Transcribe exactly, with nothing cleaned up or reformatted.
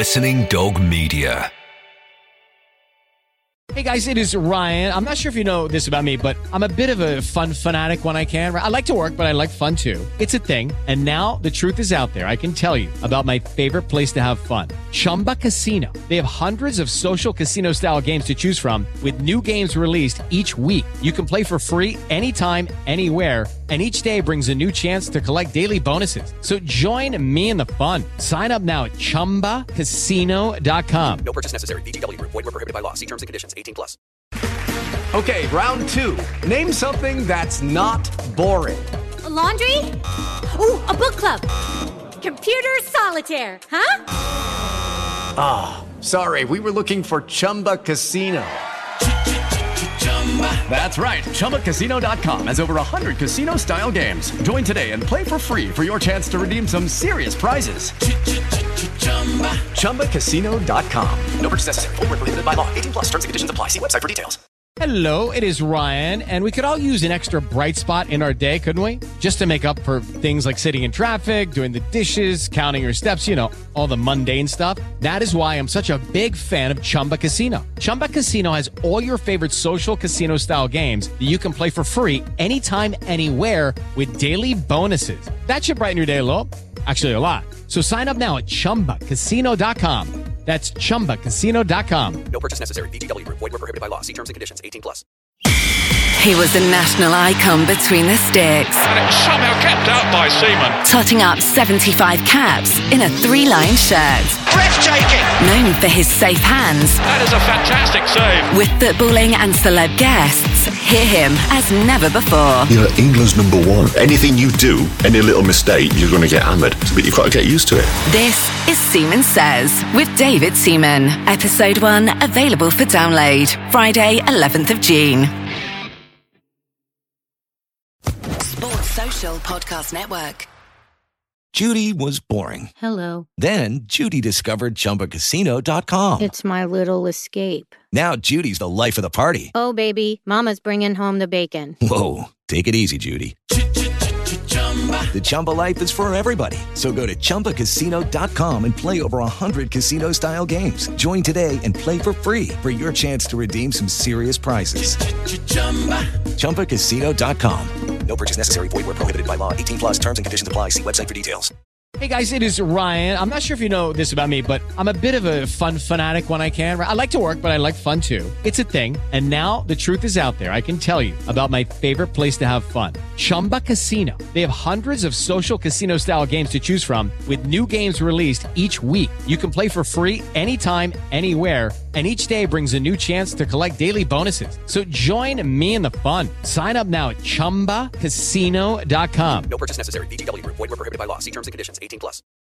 Listening Dog Media. Hey guys, it is Ryan. I'm not sure if you know this about me, but I'm a bit of a fun fanatic when I can. I like to work, but I like fun too. It's a thing. And now the truth is out there. I can tell you about my favorite place to have fun. Chumba Casino. They have hundreds of social casino style games to choose from with new games released each week. You can play for free anytime, anywhere. And each day brings a new chance to collect daily bonuses. So join me in the fun. Sign up now at chumba casino dot com. No purchase necessary. V G W Group. Void where prohibited by law. See terms and conditions. eighteen plus. Okay, round two. Name something that's not boring. A laundry? Ooh, a book club. Computer solitaire, huh? Ah, oh, sorry. We were looking for Chumba Casino. That's right. Chumba Casino dot com has over one hundred casino-style games. Join today and play for free for your chance to redeem some serious prizes. Chumba Casino dot com. No purchase necessary. Void where prohibited by law. eighteen plus. Terms and conditions apply. See website for details. Hello, it is Ryan, and we could all use an extra bright spot in our day, couldn't we? Just to make up for things like sitting in traffic, doing the dishes, counting your steps, you know, all the mundane stuff. That is why I'm such a big fan of Chumba Casino. Chumba Casino has all your favorite social casino-style games that you can play for free anytime, anywhere with daily bonuses. That should brighten your day a little. Actually, a lot. So sign up now at chumba casino dot com. That's chumba casino dot com. No purchase necessary. V G W Group. Void where prohibited by law. See terms and conditions. eighteen plus. He was a national icon between the sticks. And it was somehow kept out by Seaman. Totting up seventy-five caps in a three-line shirt. Breathtaking! Known for his safe hands. That is a fantastic save. With footballing and celeb guests, hear him as never before. You're England's number one. Anything you do, any little mistake, you're going to get hammered. But you've got to get used to it. This is Seaman Says with David Seaman. Episode one available for download Friday, eleventh of June. Sports Social Podcast Network. Judy was boring. Hello. Then Judy discovered Chumba Casino dot com. It's my little escape. Now Judy's the life of the party. Oh, baby, mama's bringing home the bacon. Whoa, take it easy, Judy. The Chumba life is for everybody. So go to chumba casino dot com and play over one hundred casino-style games. Join today and play for free for your chance to redeem some serious prizes. chumba casino dot com. No purchase necessary. Void where prohibited by law. eighteen plus. Terms and conditions apply. See website for details. Hey guys, it is Ryan. I'm not sure if you know this about me, but I'm a bit of a fun fanatic when I can. I like to work, but I like fun too. It's a thing. And now the truth is out there. I can tell you about my favorite place to have fun. Chumba Casino. They have hundreds of social casino style games to choose from with new games released each week. You can play for free anytime, anywhere. And each day brings a new chance to collect daily bonuses. So join me in the fun. Sign up now at chumba casino dot com. No purchase necessary. V G W Group. Void where prohibited by law. See terms and conditions. eighteen plus.